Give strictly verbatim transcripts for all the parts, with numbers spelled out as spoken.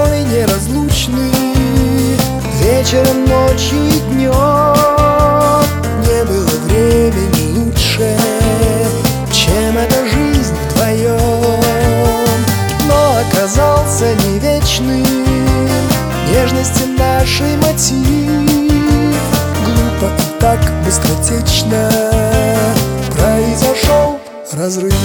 мной неразлучны вечером, ночью и днем. Не было времени лучше, чем эта жизнь вдвоем. Но оказался не вечным нежности нашей мотив. Глупо и так быстротечно произошел разрыв.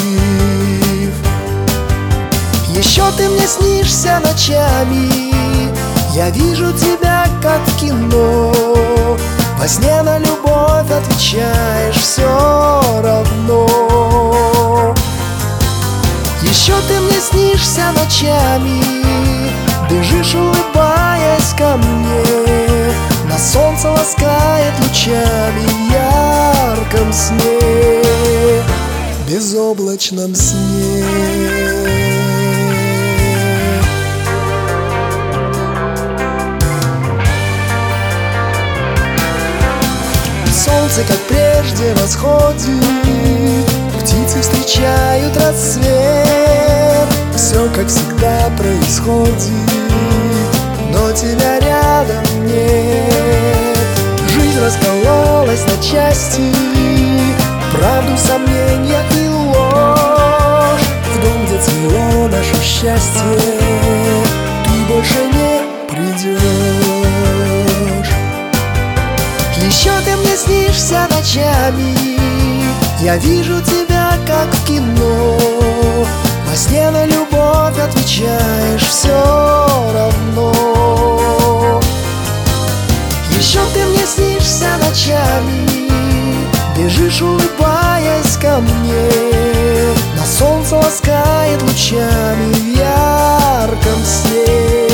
Еще ты мне снишься ночами, я вижу тебя, как в кино. Во сне на любовь отвечаешь все равно. Еще ты мне снишься ночами, бежишь, улыбаясь ко мне. На солнце ласкает лучами в ярком сне, безоблачном сне. Солнце, как прежде, восходит, птицы встречают рассвет. Все, как всегда, происходит, но тебя рядом нет. Жизнь раскололась на части, правду, сомнения и ложь. В дом, где цвело наше счастье, ты больше не придешь. Еще ты мне снишься ночами, я вижу тебя, как в кино. Во сне на любовь отвечаешь все равно. Еще ты мне снишься ночами, бежишь, улыбаясь ко мне. На солнце ласкает лучами в ярком сне.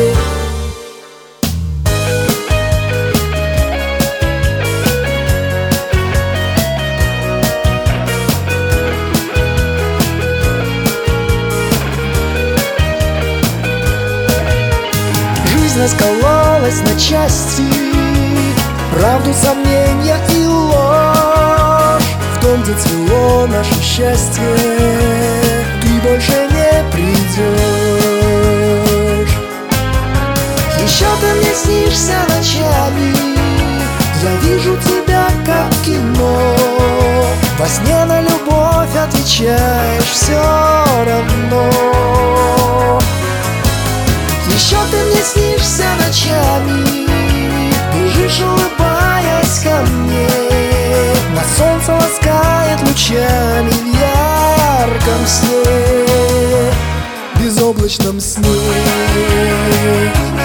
Раскололась на части, правду, сомнения и ложь. В том, где цвело наше счастье, ты больше не придешь. Еще ты мне снишься ночами, я вижу тебя, как в кино. Во сне на любовь отвечаешь все равно. Еще ты мне снишься ночами, бежишь, улыбаясь ко мне. На солнце ласкает лучами в ярком сне, безоблачном сне.